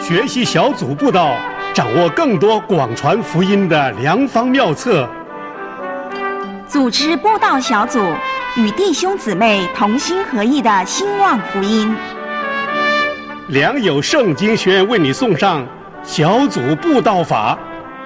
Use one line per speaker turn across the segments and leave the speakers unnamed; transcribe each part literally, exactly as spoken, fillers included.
学习小组布道，掌握更多广传福音的良方妙策。
组织布道小组，与弟兄姊妹同心合意的兴旺福音。
良友圣经学院为你送上小组布道法。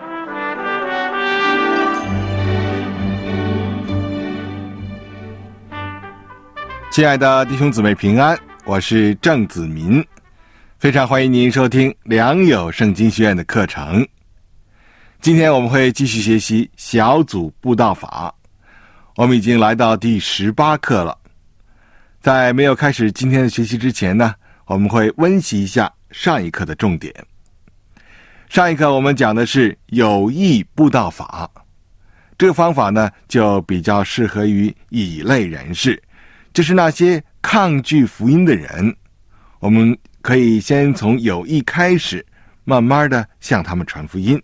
亲爱的弟兄姊妹平安，我是郑子民，非常欢迎您收听良友圣经学院的课程。今天我们会继续学习小组布道法，我们已经来到第十八课了。在没有开始今天的学习之前呢，我们会温习一下上一课的重点。上一课我们讲的是有益布道法，这个方法呢就比较适合于乙类人士，就是那些抗拒福音的人。我们可以先从有益开始，慢慢的向他们传福音。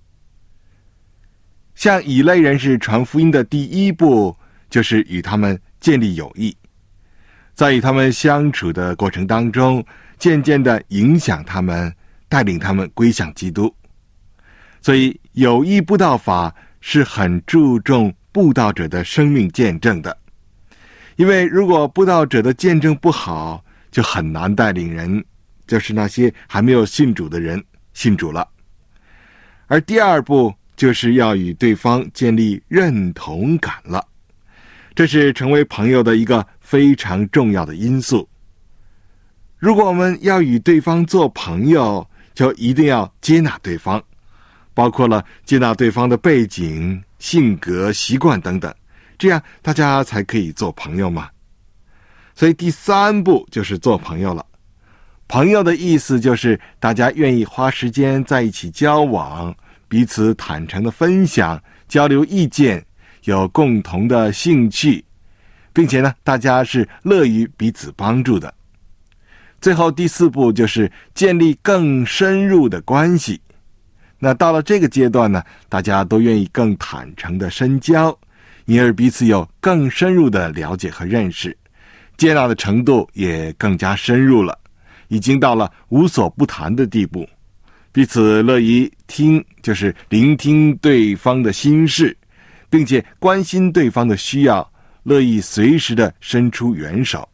向乙类人士传福音的第一步，就是与他们建立友谊，在与他们相处的过程当中，渐渐的影响他们，带领他们归向基督。所以有益布道法是很注重布道者的生命见证的，因为如果布道者的见证不好，就很难带领人，就是那些还没有信主的人信主了。而第二步就是要与对方建立认同感了，这是成为朋友的一个非常重要的因素。如果我们要与对方做朋友，就一定要接纳对方，包括了接纳对方的背景、性格、习惯等等，这样大家才可以做朋友嘛。所以第三步就是做朋友了。朋友的意思就是大家愿意花时间在一起交往，彼此坦诚的分享，交流意见，有共同的兴趣，并且呢，大家是乐于彼此帮助的。最后第四步就是建立更深入的关系。那到了这个阶段呢，大家都愿意更坦诚的深交，因而彼此有更深入的了解和认识，接纳的程度也更加深入了，已经到了无所不谈的地步，彼此乐于听，就是聆听对方的心事，并且关心对方的需要，乐意随时的伸出援手。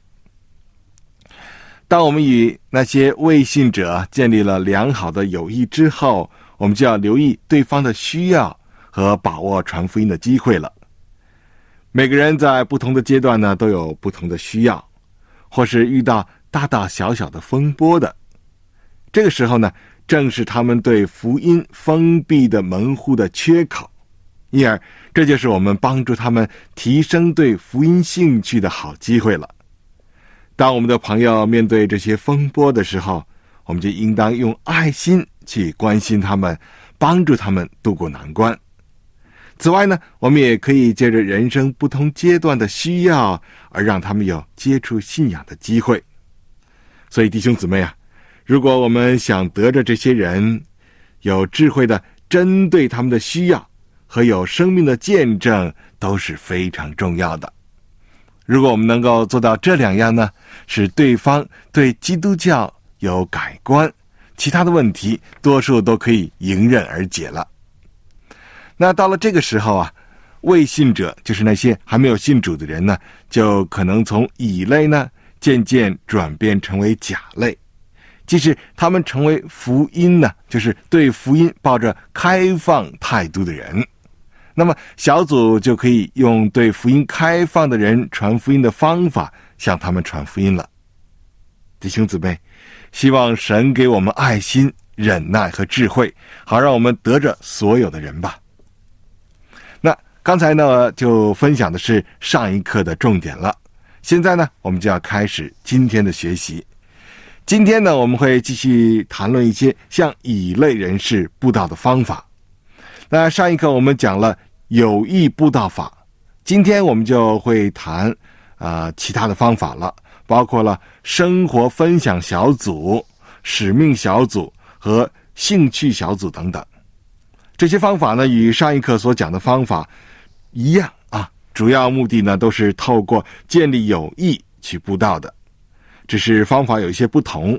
当我们与那些未信者建立了良好的友谊之后，我们就要留意对方的需要和把握传福音的机会了。每个人在不同的阶段呢，都有不同的需要，或是遇到大大小小的风波的。这个时候呢，正是他们对福音封闭的门户的缺口，因而这就是我们帮助他们提升对福音兴趣的好机会了。当我们的朋友面对这些风波的时候，我们就应当用爱心去关心他们，帮助他们度过难关。此外呢，我们也可以借着人生不同阶段的需要，而让他们有接触信仰的机会。所以弟兄姊妹啊，如果我们想得着这些人，有智慧的针对他们的需要和有生命的见证都是非常重要的。如果我们能够做到这两样呢，使对方对基督教有改观，其他的问题多数都可以迎刃而解了。那到了这个时候啊，未信者，就是那些还没有信主的人呢，就可能从乙类呢渐渐转变成为甲类，即使他们成为福音呢，就是对福音抱着开放态度的人。那么小组就可以用对福音开放的人传福音的方法向他们传福音了。弟兄姊妹，希望神给我们爱心、忍耐和智慧，好让我们得着所有的人吧。那刚才呢就分享的是上一课的重点了，现在呢我们就要开始今天的学习。今天呢我们会继续谈论一些向乙类人士布道的方法。那上一课我们讲了有益布道法，今天我们就会谈呃其他的方法了，包括了生活分享小组、使命小组和兴趣小组等等。这些方法呢与上一课所讲的方法一样啊，主要目的呢都是透过建立友谊去布道的，只是方法有一些不同。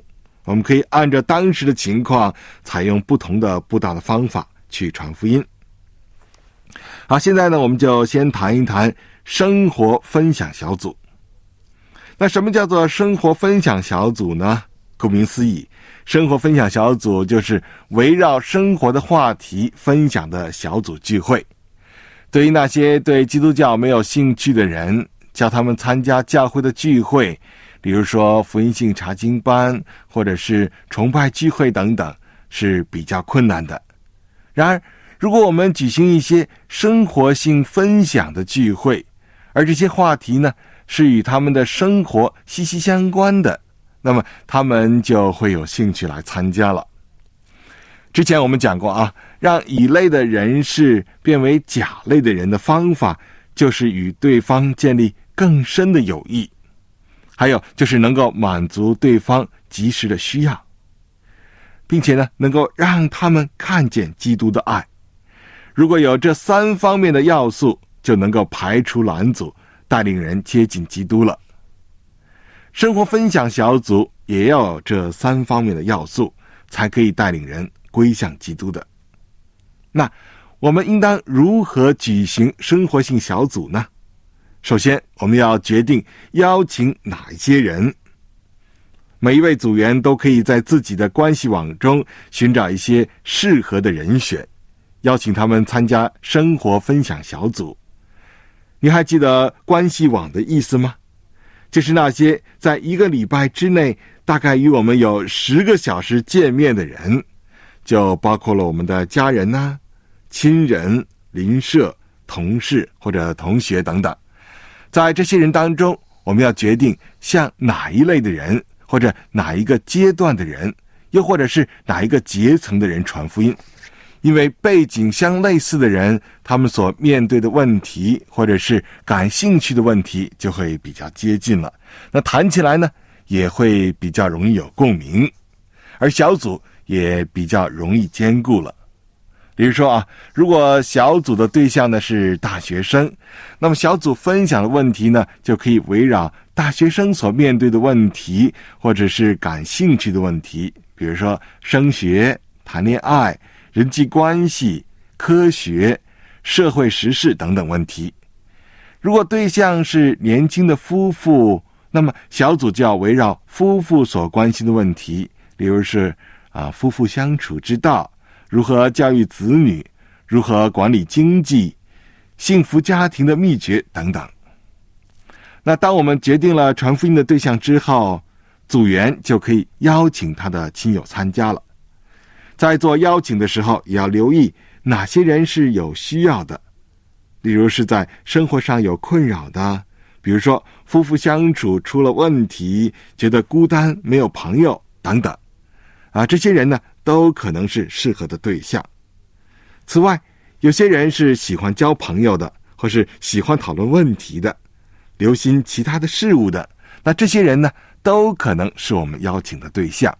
我们可以按照当时的情况，采用不同的布道的方法去传福音。好，现在呢，我们就先谈一谈生活分享小组。那什么叫做生活分享小组呢？顾名思义，生活分享小组就是围绕生活的话题分享的小组聚会。对于那些对基督教没有兴趣的人，叫他们参加教会的聚会，比如说福音性查经班或者是崇拜聚会等等，是比较困难的。然而，如果我们举行一些生活性分享的聚会，而这些话题呢，是与他们的生活息息相关的，那么他们就会有兴趣来参加了。之前我们讲过啊，让乙类的人士变为甲类的人的方法，就是与对方建立更深的友谊，还有就是能够满足对方及时的需要，并且呢，能够让他们看见基督的爱。如果有这三方面的要素，就能够排除拦阻，带领人接近基督了。生活分享小组也要有这三方面的要素，才可以带领人归向基督的。那我们应当如何举行生活性小组呢？首先，我们要决定邀请哪一些人。每一位组员都可以在自己的关系网中寻找一些适合的人选，邀请他们参加生活分享小组。你还记得关系网的意思吗？就是那些在一个礼拜之内大概与我们有十个小时见面的人，就包括了我们的家人啊、亲人、邻舍、同事或者同学等等。在这些人当中，我们要决定向哪一类的人，或者哪一个阶段的人，又或者是哪一个阶层的人传福音。因为背景相类似的人，他们所面对的问题或者是感兴趣的问题就会比较接近了，那谈起来呢也会比较容易有共鸣，而小组也比较容易兼顾了。比如说啊，如果小组的对象呢是大学生，那么小组分享的问题呢就可以围绕大学生所面对的问题，或者是感兴趣的问题，比如说升学、谈恋爱、人际关系、科学、社会时事等等问题。如果对象是年轻的夫妇，那么小组就要围绕夫妇所关心的问题，例如是啊夫妇相处之道，如何教育子女，如何管理经济，幸福家庭的秘诀等等。那当我们决定了传福音的对象之后，组员就可以邀请他的亲友参加了。在做邀请的时候，也要留意哪些人是有需要的，例如是在生活上有困扰的，比如说夫妇相处出了问题，觉得孤单没有朋友等等啊，这些人呢都可能是适合的对象。此外，有些人是喜欢交朋友的，或是喜欢讨论问题的，留心其他的事物的，那这些人呢都可能是我们邀请的对象。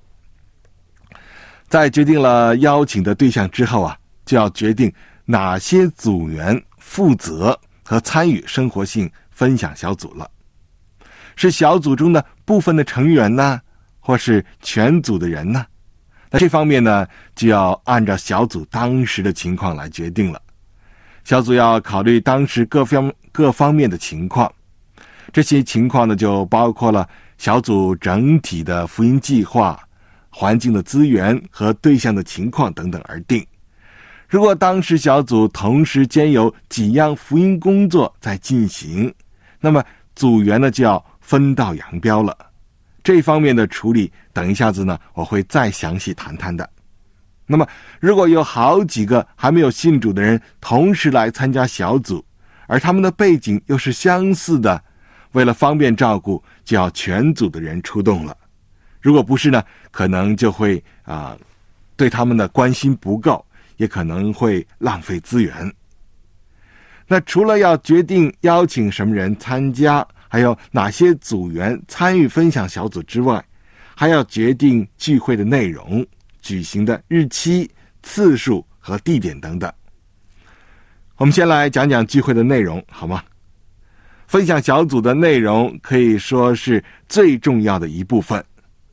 在决定了邀请的对象之后啊，就要决定哪些组员负责和参与生活性分享小组了。是小组中的部分的成员呢，或是全组的人呢？那这方面呢，就要按照小组当时的情况来决定了。小组要考虑当时各方各方面的情况，这些情况呢，就包括了小组整体的福音计划、环境的资源和对象的情况等等而定。如果当时小组同时间有几样福音工作在进行，那么组员呢就要分道扬镳了。这方面的处理，等一下子呢我会再详细谈谈的。那么如果有好几个还没有信主的人同时来参加小组，而他们的背景又是相似的，为了方便照顾，就要全组的人出动了。如果不是呢，可能就会啊、呃、对他们的关心不够，也可能会浪费资源。那除了要决定邀请什么人参加，还有哪些组员参与分享小组之外，还要决定聚会的内容、举行的日期、次数和地点等等。我们先来讲讲聚会的内容，好吗？分享小组的内容可以说是最重要的一部分。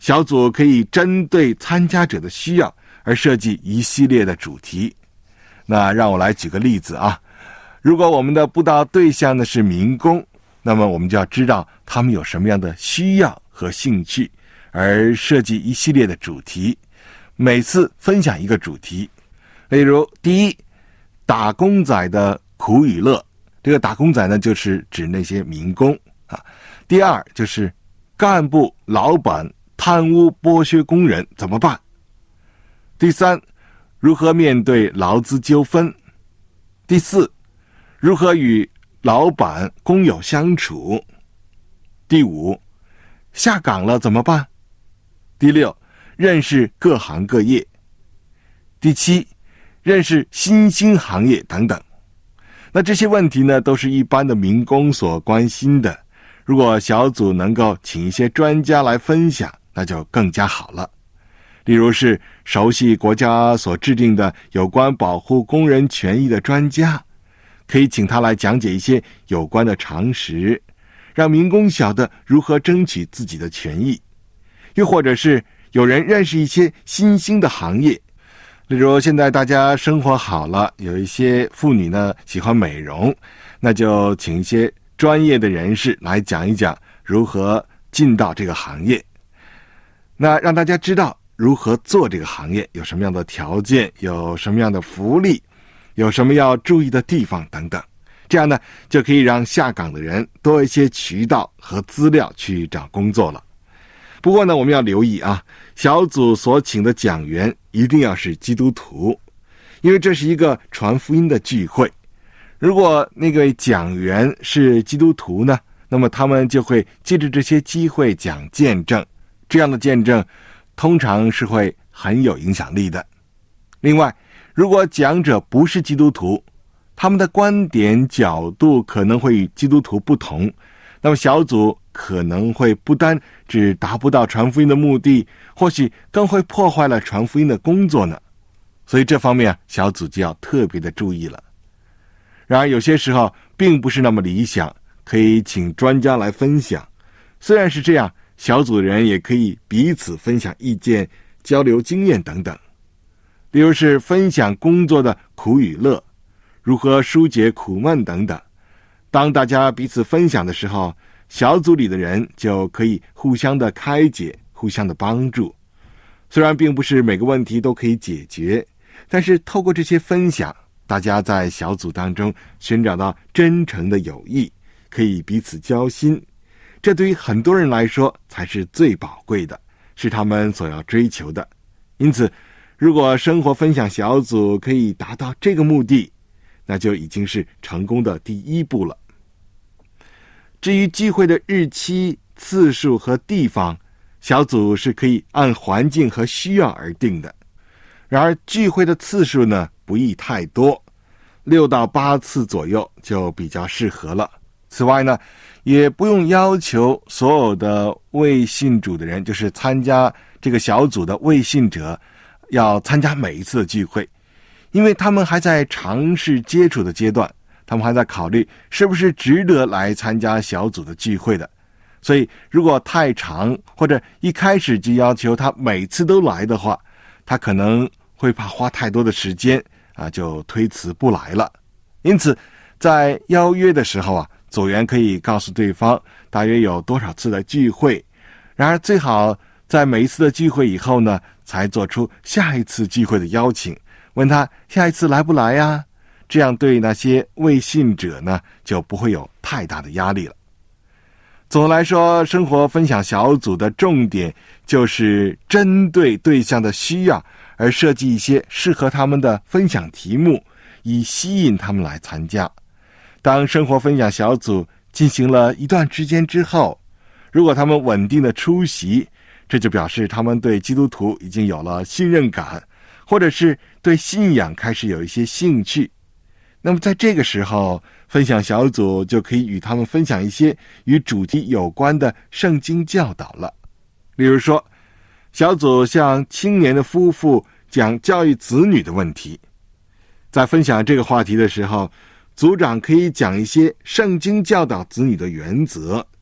小组可以针对参加者的需要而设计一系列的主题。那让我来举个例子啊，如果我们的布道对象呢是民工，那么我们就要知道他们有什么样的需要和兴趣，而设计一系列的主题，每次分享一个主题。例如，第一，打工仔的苦与乐，这个打工仔呢就是指那些民工啊。第二，就是干部老板贪污剥削工人怎么办？第三，如何面对劳资纠纷？第四，如何与老板工友相处？第五，下岗了怎么办？第六，认识各行各业。第七，认识新兴行业等等。那这些问题呢，都是一般的民工所关心的。如果小组能够请一些专家来分享，那就更加好了。例如是熟悉国家所制定的有关保护工人权益的专家，可以请他来讲解一些有关的常识，让民工晓得如何争取自己的权益。又或者是有人认识一些新兴的行业，例如现在大家生活好了，有一些妇女呢喜欢美容，那就请一些专业的人士来讲一讲如何进到这个行业，那让大家知道如何做这个行业，有什么样的条件，有什么样的福利，有什么要注意的地方等等。这样呢，就可以让下岗的人多一些渠道和资料去找工作了。不过呢，我们要留意啊，小组所请的讲员一定要是基督徒，因为这是一个传福音的聚会。如果那个讲员是基督徒呢，那么他们就会借着这些机会讲见证，这样的见证通常是会很有影响力的。另外，如果讲者不是基督徒，他们的观点角度可能会与基督徒不同，那么小组可能会不单只达不到传福音的目的，或许更会破坏了传福音的工作呢。所以这方面小组就要特别的注意了。然而有些时候并不是那么理想，可以请专家来分享。虽然是这样，小组人也可以彼此分享意见，交流经验等等。例如是分享工作的苦与乐，如何疏解苦闷等等。当大家彼此分享的时候，小组里的人就可以互相的开解，互相的帮助。虽然并不是每个问题都可以解决，但是透过这些分享，大家在小组当中寻找到真诚的友谊，可以彼此交心。这对于很多人来说才是最宝贵的，是他们所要追求的。因此，如果生活分享小组可以达到这个目的，那就已经是成功的第一步了。至于聚会的日期、次数和地方，小组是可以按环境和需要而定的。然而聚会的次数呢，不宜太多，六到八次左右就比较适合了。此外呢，也不用要求所有的未信主的人，就是参加这个小组的未信者，要参加每一次的聚会，因为他们还在尝试接触的阶段，他们还在考虑是不是值得来参加小组的聚会的。所以如果太长，或者一开始就要求他每次都来的话，他可能会怕花太多的时间啊，就推辞不来了。因此在邀约的时候啊，组员可以告诉对方大约有多少次的聚会，然而最好在每一次的聚会以后呢，才做出下一次聚会的邀请，问他下一次来不来呀？这样对那些未信者呢，就不会有太大的压力了。总的来说，生活分享小组的重点就是针对对象的需要而设计一些适合他们的分享题目，以吸引他们来参加。当生活分享小组进行了一段时间之后，如果他们稳定的出席，这就表示他们对基督徒已经有了信任感，或者是对信仰开始有一些兴趣。那么在这个时候，分享小组就可以与他们分享一些与主题有关的圣经教导了。例如说，小组向青年的夫妇讲教育子女的问题。在分享这个话题的时候，组长可以讲一些圣经教导子女的原则，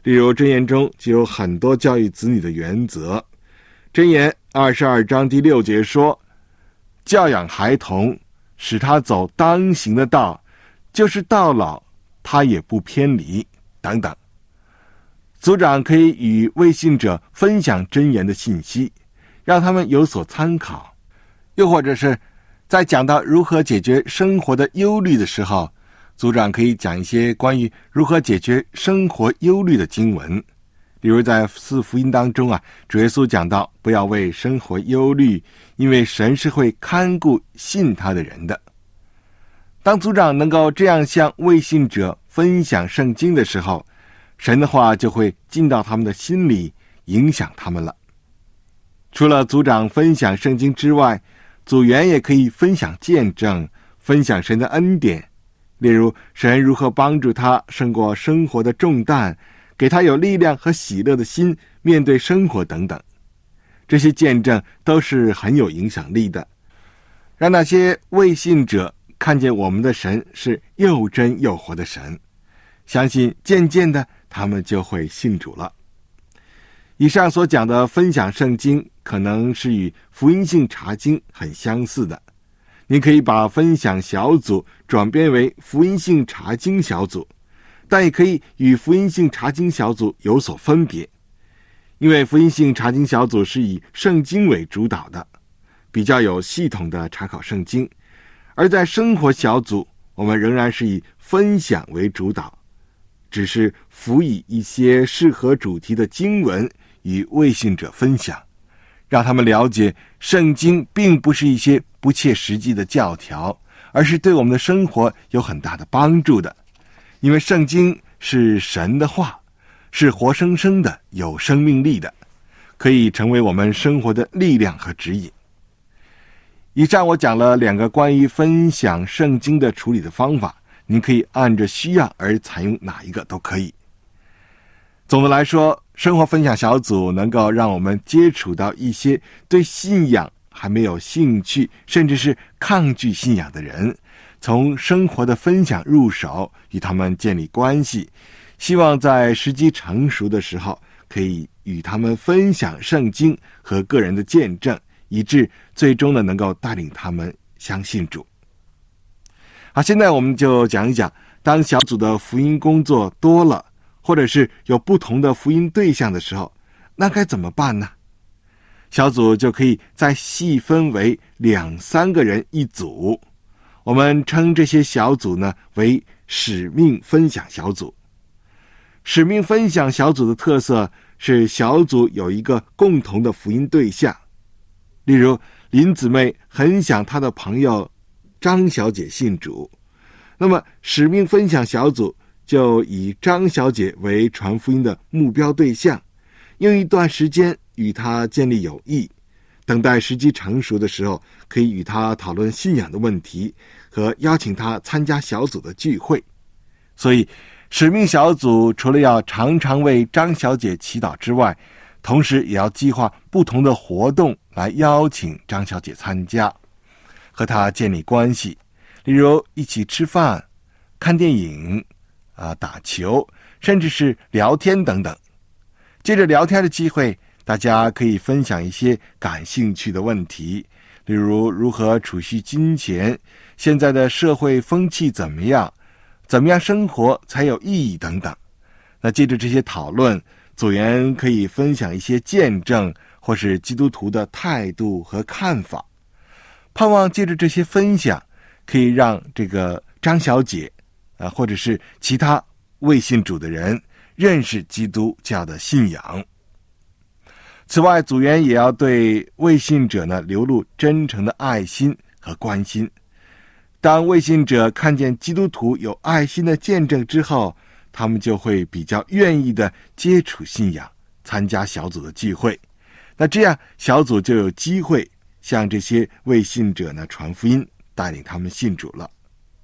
例如箴言中就有很多教育子女的原则。箴言二十二章第六节说，教养孩童，使他走当行的道，就是到老他也不偏离，等等。组长可以与未信者分享箴言的信息，让他们有所参考。又或者是在讲到如何解决生活的忧虑的时候，组长可以讲一些关于如何解决生活忧虑的经文。例如在四福音当中啊，主耶稣讲到不要为生活忧虑，因为神是会看顾信他的人的。当组长能够这样向未信者分享圣经的时候，神的话就会进到他们的心里，影响他们了。除了组长分享圣经之外，组员也可以分享见证，分享神的恩典。例如神如何帮助他胜过生活的重担，给他有力量和喜乐的心面对生活等等。这些见证都是很有影响力的，让那些未信者看见我们的神是又真又活的神，相信渐渐的他们就会信主了。以上所讲的分享圣经可能是与福音性查经很相似的，您可以把分享小组转变为福音性查经小组，但也可以与福音性查经小组有所分别。因为福音性查经小组是以圣经为主导的，比较有系统的查考圣经，而在生活小组我们仍然是以分享为主导，只是辅以一些适合主题的经文与未信者分享，让他们了解圣经并不是一些不切实际的教条，而是对我们的生活有很大的帮助的。因为圣经是神的话，是活生生的，有生命力的，可以成为我们生活的力量和指引。以上我讲了两个关于分享圣经的处理的方法，您可以按着需要而采用哪一个都可以。总的来说，生活分享小组能够让我们接触到一些对信仰还没有兴趣，甚至是抗拒信仰的人，从生活的分享入手，与他们建立关系，希望在时机成熟的时候，可以与他们分享圣经和个人的见证，以致最终呢能够带领他们相信主。好，现在我们就讲一讲，当小组的福音工作多了，或者是有不同的福音对象的时候，那该怎么办呢？小组就可以再细分为两三个人一组，我们称这些小组呢为使命分享小组。使命分享小组的特色是小组有一个共同的福音对象，例如林姊妹很想她的朋友张小姐信主，那么使命分享小组就以张小姐为传福音的目标对象，用一段时间与她建立友谊，等待时机成熟的时候，可以与她讨论信仰的问题，和邀请她参加小组的聚会。所以使命小组除了要常常为张小姐祈祷之外，同时也要计划不同的活动来邀请张小姐参加，和她建立关系，例如一起吃饭、看电影、啊、打球，甚至是聊天等等。借着聊天的机会，大家可以分享一些感兴趣的问题，例如如何储蓄金钱，现在的社会风气怎么样，怎么样生活才有意义等等。那借着这些讨论，组员可以分享一些见证，或是基督徒的态度和看法。盼望借着这些分享，可以让这个张小姐啊，或者是其他未信主的人认识基督教的信仰。此外，组员也要对未信者呢流露真诚的爱心和关心。当未信者看见基督徒有爱心的见证之后，他们就会比较愿意的接触信仰，参加小组的聚会。那这样小组就有机会向这些未信者呢传福音，带领他们信主了。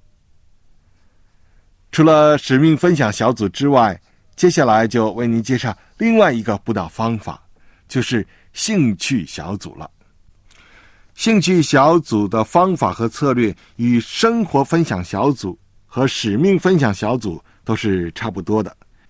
除了使命分享小组之外，接下来就为您介绍另外一个布道方法，就是兴趣小组了。兴趣小组的方法和策略与生活分享小组和使命分享小组都是差不多的。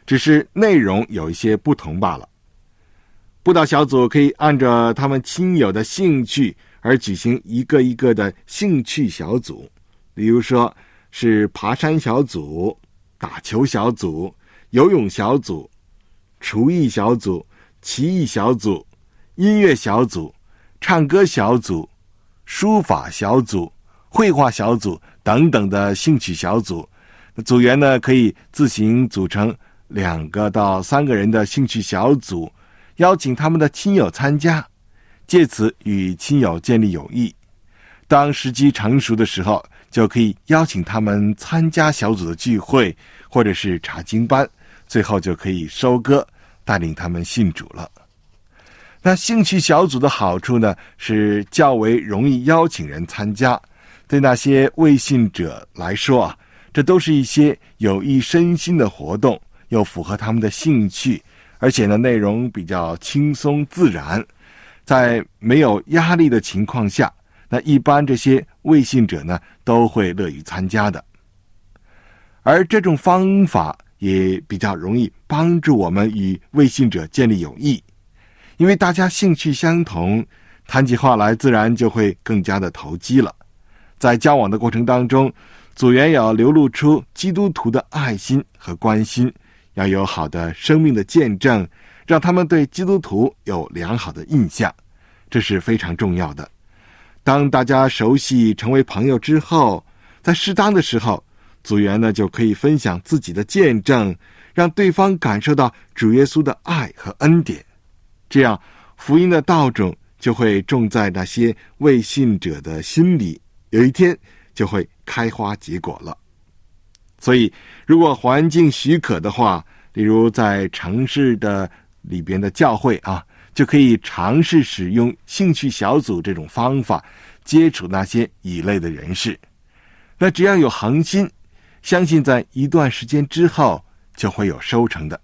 只是内容有一些不同罢了。布道小组可以按照他们亲友的兴趣而举行一个一个的兴趣小组，比如说是爬山小组、打球小组、游泳小组、厨艺小组、棋艺小组、音乐小组、唱歌小组、书法小组、绘画小组等等的兴趣小组。组员呢可以自行组成两个到三个人的兴趣小组，邀请他们的亲友参加，借此与亲友建立友谊。当时机成熟的时候，就可以邀请他们参加小组的聚会或者是查经班，最后就可以收割，带领他们信主了。那兴趣小组的好处呢，是较为容易邀请人参加。对那些未信者来说啊，这都是一些有益身心的活动，又符合他们的兴趣，而且呢内容比较轻松自然，在没有压力的情况下，那一般这些未信者呢都会乐于参加的。而这种方法也比较容易帮助我们与未信者建立友谊，因为大家兴趣相同，谈起话来自然就会更加的投机了。在交往的过程当中，组员要流露出基督徒的爱心和关心，要有好的生命的见证，让他们对基督徒有良好的印象，这是非常重要的。当大家熟悉成为朋友之后，在适当的时候，组员呢就可以分享自己的见证，让对方感受到主耶稣的爱和恩典，这样福音的道种就会种在那些未信者的心里，有一天就会开花结果了。所以如果环境许可的话，例如在城市的里边的教会啊，就可以尝试使用兴趣小组这种方法，接触那些异类的人士。那只要有恒心，相信在一段时间之后就会有收成的。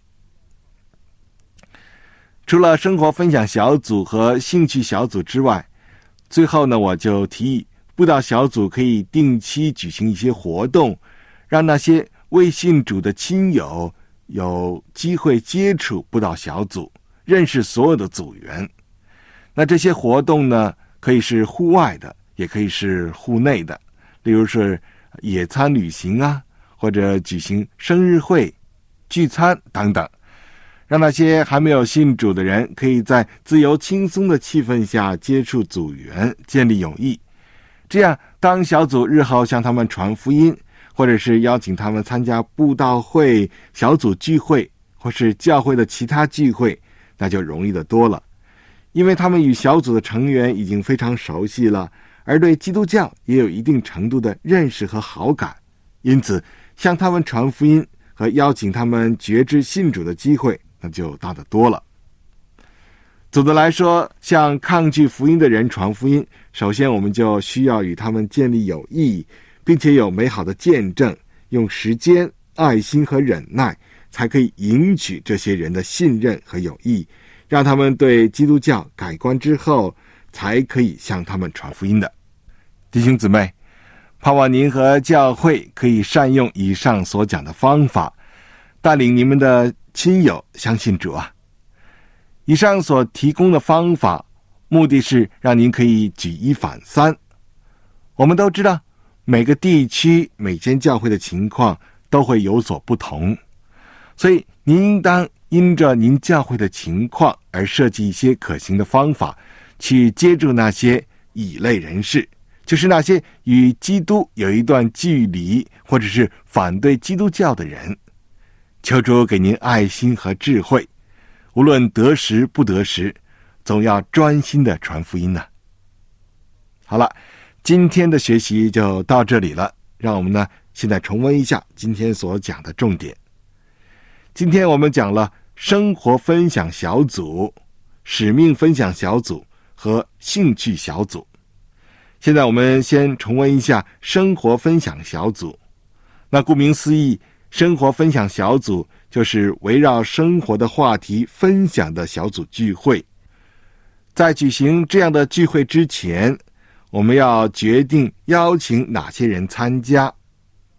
除了生活分享小组和兴趣小组之外，最后呢，我就提议布道小组可以定期举行一些活动，让那些未信主的亲友有机会接触布道小组，认识所有的组员。那这些活动呢，可以是户外的，也可以是户内的，例如是野餐旅行啊，或者举行生日会、聚餐等等，让那些还没有信主的人可以在自由轻松的气氛下接触组员，建立友谊。这样当小组日后向他们传福音，或者是邀请他们参加布道会、小组聚会，或是教会的其他聚会，那就容易得多了。因为他们与小组的成员已经非常熟悉了，而对基督教也有一定程度的认识和好感，因此向他们传福音和邀请他们决志信主的机会那就大得多了。总的来说，向抗拒福音的人传福音，首先我们就需要与他们建立友谊，并且有美好的见证，用时间、爱心和忍耐，才可以赢取这些人的信任和友谊，让他们对基督教改观之后，才可以向他们传福音的。弟兄姊妹，盼望您和教会可以善用以上所讲的方法，带领你们的亲友相信主啊。以上所提供的方法，目的是让您可以举一反三。我们都知道，每个地区、每间教会的情况都会有所不同，所以您应当因着您教会的情况而设计一些可行的方法，去接住那些异类人士，就是那些与基督有一段距离，或者是反对基督教的人。求主给您爱心和智慧，无论得时不得时，总要专心的传福音呢、啊。好了，今天的学习就到这里了，让我们呢现在重温一下今天所讲的重点。今天我们讲了生活分享小组、使命分享小组和兴趣小组。现在我们先重温一下生活分享小组。那顾名思义，生活分享小组就是围绕生活的话题分享的小组聚会。在举行这样的聚会之前，我们要决定邀请哪些人参加。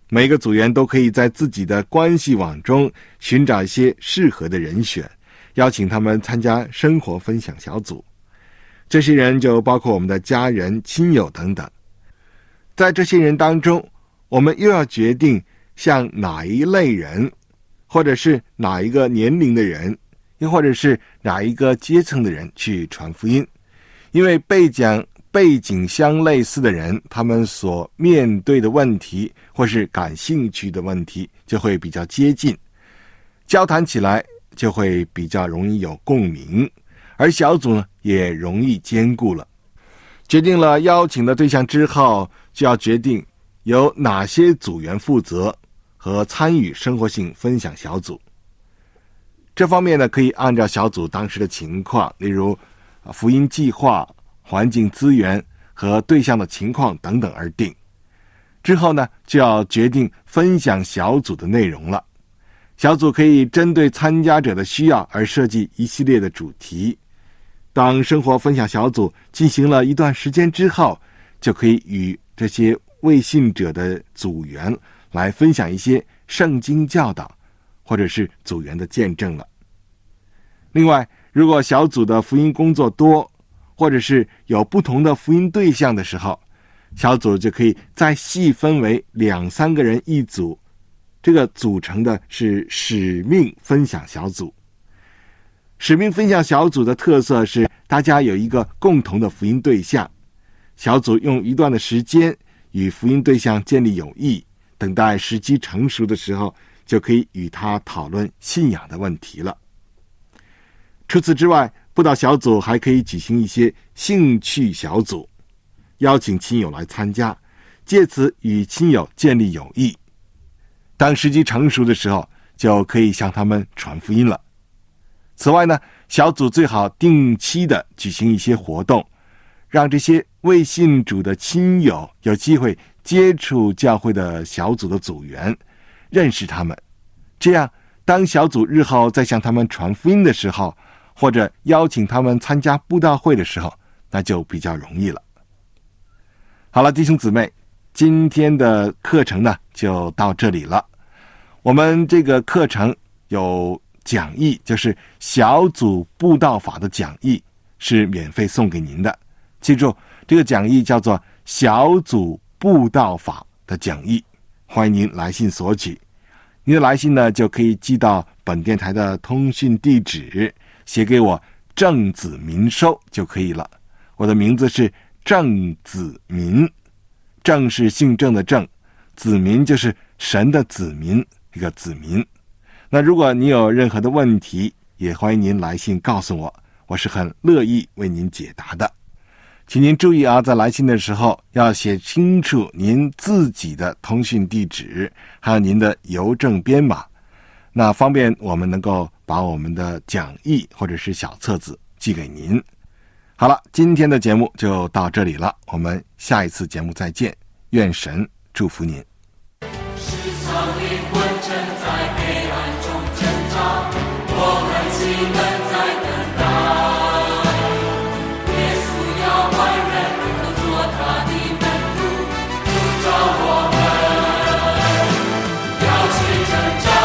每个组员都可以在自己的关系网中寻找一些适合的人选，邀请他们参加生活分享小组。这些人就包括我们的家人、亲友等等。在这些人当中，我们又要决定向哪一类人，或者是哪一个年龄的人，又或者是哪一个阶层的人去传福音。因为背景背景相类似的人，他们所面对的问题或是感兴趣的问题就会比较接近，交谈起来就会比较容易有共鸣，而小组呢也容易兼顾了。决定了邀请的对象之后，就要决定由哪些组员负责和参与生活性分享小组。这方面呢，可以按照小组当时的情况，例如福音计划、环境资源和对象的情况等等而定。之后呢，就要决定分享小组的内容了。小组可以针对参加者的需要而设计一系列的主题。当生活分享小组进行了一段时间之后，就可以与这些未信者的组员来分享一些圣经教导，或者是组员的见证了。另外，如果小组的福音工作多，或者是有不同的福音对象的时候，小组就可以再细分为两三个人一组，这个组成的是使命分享小组。使命分享小组的特色是大家有一个共同的福音对象，小组用一段的时间与福音对象建立友谊，等待时机成熟的时候，就可以与他讨论信仰的问题了。除此之外，布道小组还可以举行一些兴趣小组，邀请亲友来参加，借此与亲友建立友谊。当时机成熟的时候，就可以向他们传福音了。此外呢，小组最好定期的举行一些活动，让这些未信主的亲友有机会接触教会的小组的组员，认识他们。这样，当小组日后再向他们传福音的时候，或者邀请他们参加布道会的时候，那就比较容易了。好了，弟兄姊妹，今天的课程呢就到这里了。我们这个课程有讲义，就是小组布道法的讲义，是免费送给您的。记住，这个讲义叫做小组布道法的讲义，欢迎您来信索取。您的来信呢，就可以寄到本电台的通讯地址，写给我郑子民收就可以了。我的名字是郑子民，郑是姓郑的郑，子民就是神的子民，一个子民。那如果你有任何的问题，也欢迎您来信告诉我，我是很乐意为您解答的。请您注意啊，在来信的时候要写清楚您自己的通讯地址，还有您的邮政编码，那方便我们能够把我们的讲义或者是小册子寄给您。好了，今天的节目就到这里了，我们下一次节目再见，愿神祝福您。
世上灵魂正在黑暗中挣扎，我们岂能在等待？耶稣要万人都做他的门徒，主召我们要去挣扎，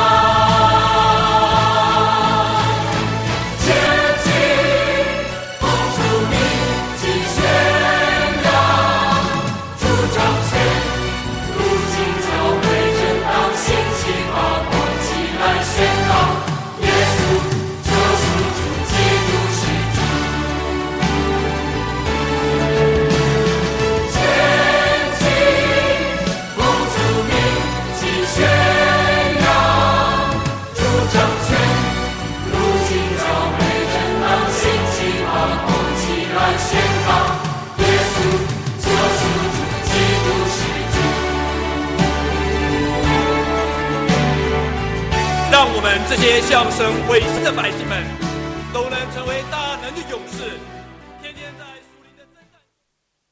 前进，奉主名去宣扬，主掌权，如今教会正当兴起，发光起来宣告，耶稣救赎主，基督是主。前进，奉主名去宣扬，主掌权，如今教会正当兴起，发光起来宣告，耶稣救赎主，基督是主。
让我们这些向神委身的百姓们，都能成为大能的勇士。